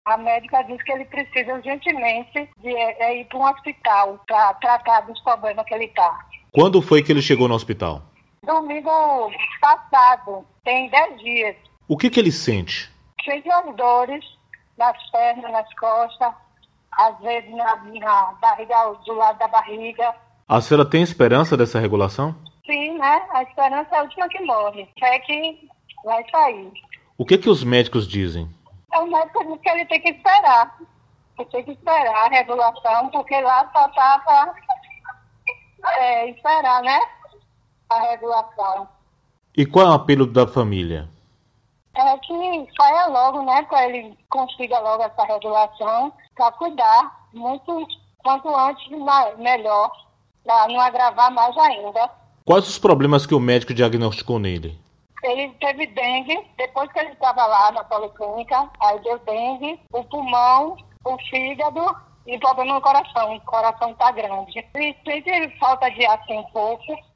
A médica disse que ele precisa urgentemente de ir para um hospital para tratar dos problemas que ele está. Quando foi que ele chegou no hospital? Domingo passado, tem 10 dias. O que ele sente? Sente as dores nas pernas, nas costas, às vezes na barriga, do lado da barriga. A senhora tem esperança dessa regulação? Sim, né? A esperança é a última que morre. É que vai sair. O que os médicos dizem? O médico disse que ele tem que esperar. Ele tem que esperar a regulação, porque lá só estava esperar, né? A regulação. E qual é o apelo da família? É que saia logo, né? Para ele consiga logo essa regulação, para cuidar muito, quanto antes, melhor, para não agravar mais ainda. Quais os problemas que o médico diagnosticou nele? Ele teve dengue, depois que ele estava lá na policlínica, aí deu dengue, o pulmão, o fígado e problema no coração. O coração está grande. Ele sente falta de ar um pouco.